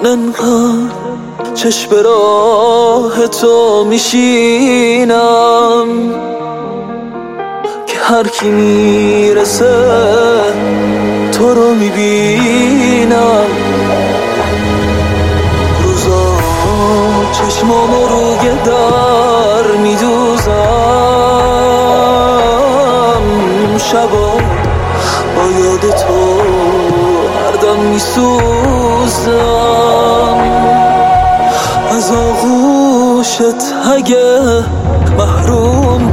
انقدر چشم راه تو میشینم که هر کی میرسه تو رو میبینم. روزا چشمامو روی در میدوزم، شبا با یاد تو هر دم میسوزم. از آغوشت اگه محروم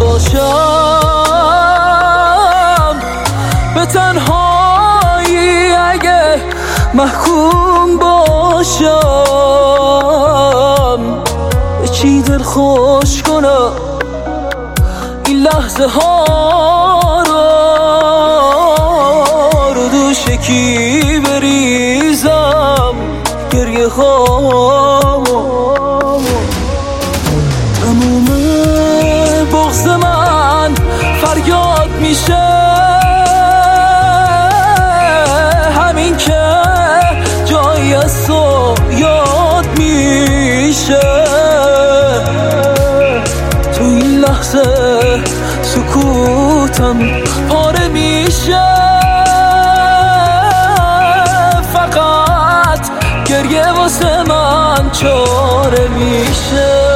باشم، به تنهایی اگه محکوم باشم، به چی دل خوش کنم این لحظه ها رو دوش کی بریزم گریه هامو. تموم بغض من فریاد میشه، همین که جایی از تو یاد میشه. تو این لحظه سکوتم پاره میشه، فقط گریه واسه من چاره میشه.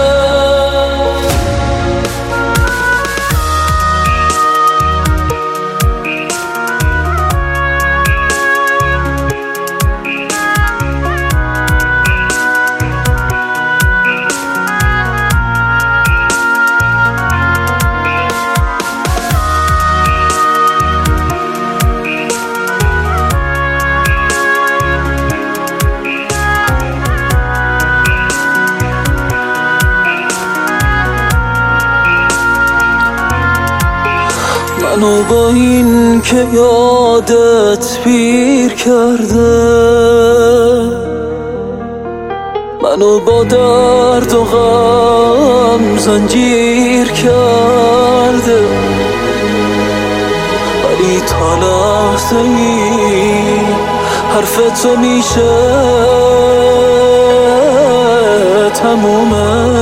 منو با این که یادت پیر کرده، منو با درد و غم زنجیر کرده، ولی تا لحظه ای حرف تو میشه تموم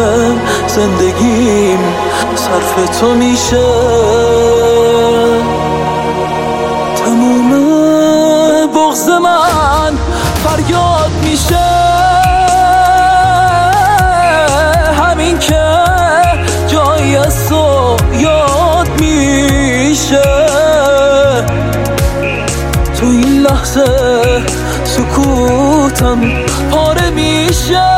زندگیم صرف تو میشه. تموم بغض من فریاد میشه، همین که جایی از تو یاد میشه. تو این لحظه سکوتم پاره میشه،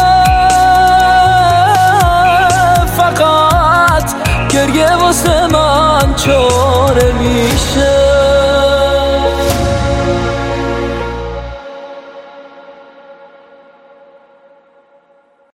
فقط گریه واسه من چاره میشه.